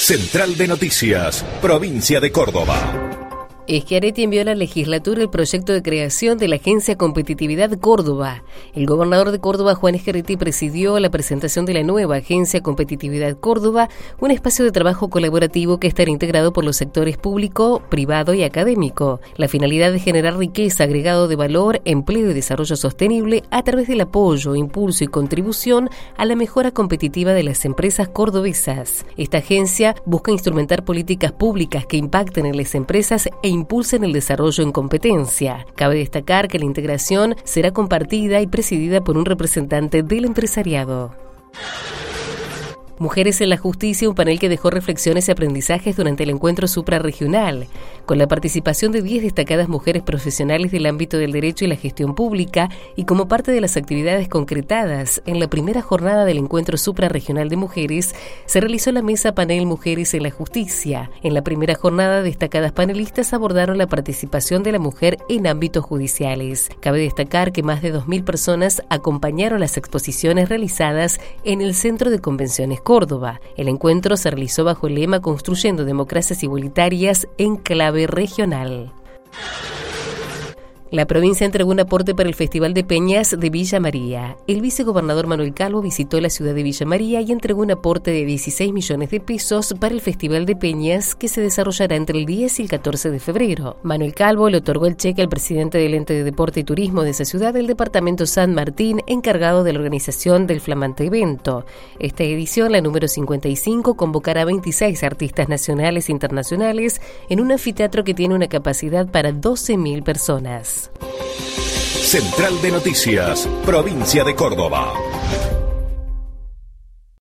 Central de Noticias, Provincia de Córdoba. Schiaretti envió a la legislatura el proyecto de creación de la Agencia Competitividad Córdoba. El gobernador de Córdoba, Juan Schiaretti, presidió la presentación de la nueva Agencia Competitividad Córdoba, un espacio de trabajo colaborativo que estará integrado por los sectores público, privado y académico. La finalidad es generar riqueza, agregado de valor, empleo y desarrollo sostenible a través del apoyo, impulso y contribución a la mejora competitiva de las empresas cordobesas. Esta agencia busca instrumentar políticas públicas que impacten en las empresas e impulsen el desarrollo en competencia. Cabe destacar que la integración será compartida y presidida por un representante del empresariado. Mujeres en la Justicia, un panel que dejó reflexiones y aprendizajes durante el encuentro suprarregional, con la participación de 10 destacadas mujeres profesionales del ámbito del derecho y la gestión pública, y como parte de las actividades concretadas en la primera jornada del encuentro suprarregional de mujeres, se realizó la mesa panel Mujeres en la Justicia. En la primera jornada, destacadas panelistas abordaron la participación de la mujer en ámbitos judiciales. Cabe destacar que más de 2.000 personas acompañaron las exposiciones realizadas en el Centro de Convenciones Córdoba. El encuentro se realizó bajo el lema Construyendo Democracias Igualitarias en clave regional. La provincia entregó un aporte para el Festival de Peñas de Villa María. El vicegobernador Manuel Calvo visitó la ciudad de Villa María y entregó un aporte de 16 millones de pesos para el Festival de Peñas que se desarrollará entre el 10 y el 14 de febrero. Manuel Calvo le otorgó el cheque al presidente del ente de deporte y turismo de esa ciudad del departamento San Martín, encargado de la organización del flamante evento. Esta edición, la número 55, convocará a 26 artistas nacionales e internacionales en un anfiteatro que tiene una capacidad para 12.000 personas. Central de Noticias, Provincia de Córdoba.